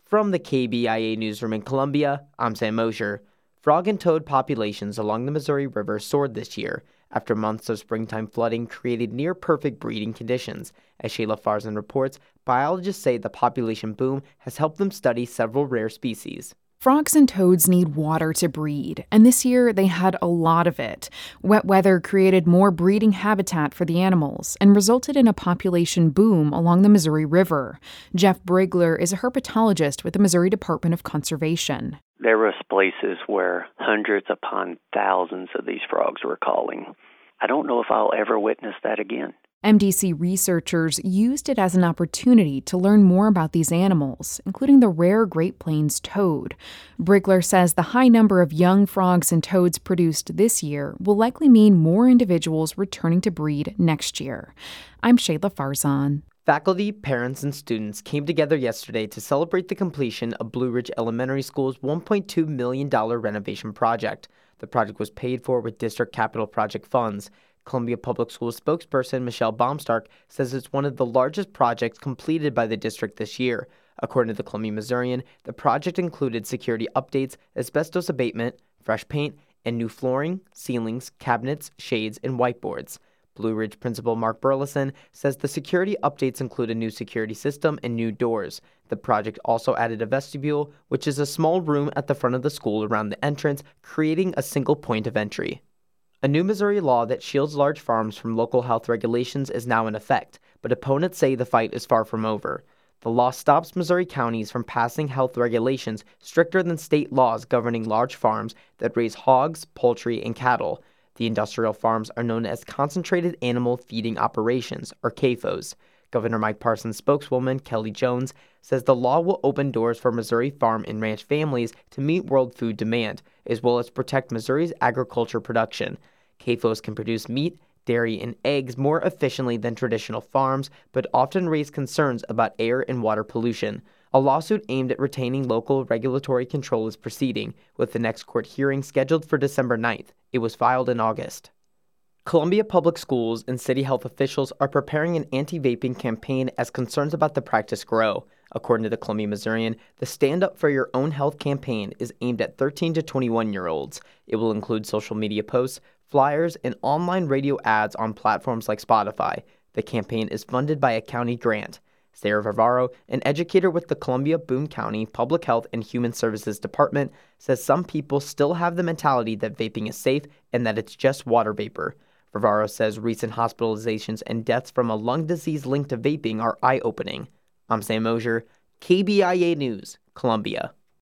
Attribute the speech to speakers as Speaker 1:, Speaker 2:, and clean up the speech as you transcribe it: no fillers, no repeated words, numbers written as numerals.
Speaker 1: From the KBIA newsroom in Columbia, I'm Sam Mosher. Frog and toad populations along the Missouri River soared this year after months of springtime flooding created near-perfect breeding conditions. As Shayla Farzan reports, biologists say the population boom has helped them study several rare species.
Speaker 2: Frogs and toads need water to breed, and this year they had a lot of it. Wet weather created more breeding habitat for the animals and resulted in a population boom along the Missouri River. Jeff Brigler is a herpetologist with the Missouri Department of Conservation.
Speaker 3: There was places where hundreds upon thousands of these frogs were calling. I don't know if I'll ever witness that again.
Speaker 2: MDC researchers used it as an opportunity to learn more about these animals, including the rare Great Plains toad. Brigler says the high number of young frogs and toads produced this year will likely mean more individuals returning to breed next year. I'm Shayla Farzan.
Speaker 1: Faculty, parents, and students came together yesterday to celebrate the completion of Blue Ridge Elementary School's $1.2 million renovation project. The project was paid for with district capital project funds. Columbia Public Schools spokesperson Michelle Baumstark says it's one of the largest projects completed by the district this year. According to the Columbia Missourian, the project included security updates, asbestos abatement, fresh paint, and new flooring, ceilings, cabinets, shades, and whiteboards. Blue Ridge Principal Mark Burleson says the security updates include a new security system and new doors. The project also added a vestibule, which is a small room at the front of the school around the entrance, creating a single point of entry. A new Missouri law that shields large farms from local health regulations is now in effect, but opponents say the fight is far from over. The law stops Missouri counties from passing health regulations stricter than state laws governing large farms that raise hogs, poultry, and cattle. The industrial farms are known as Concentrated Animal Feeding Operations, or CAFOs. Governor Mike Parson's spokeswoman, Kelly Jones, says the law will open doors for Missouri farm and ranch families to meet world food demand, as well as protect Missouri's agriculture production. CAFOs can produce meat, dairy, and eggs more efficiently than traditional farms, but often raise concerns about air and water pollution. A lawsuit aimed at retaining local regulatory control is proceeding, with the next court hearing scheduled for December 9th. It was filed in August. Columbia Public Schools and city health officials are preparing an anti-vaping campaign as concerns about the practice grow. According to the Columbia Missourian, the Stand Up for Your Own Health campaign is aimed at 13 to 21-year-olds. It will include social media posts, flyers, and online radio ads on platforms like Spotify. The campaign is funded by a county grant. Sarah Varvaro, an educator with the Columbia-Boone County Public Health and Human Services Department, says some people still have the mentality that vaping is safe and that it's just water vapor. Varvaro says recent hospitalizations and deaths from a lung disease linked to vaping are eye-opening. I'm Sam Mosher, KBIA News, Columbia.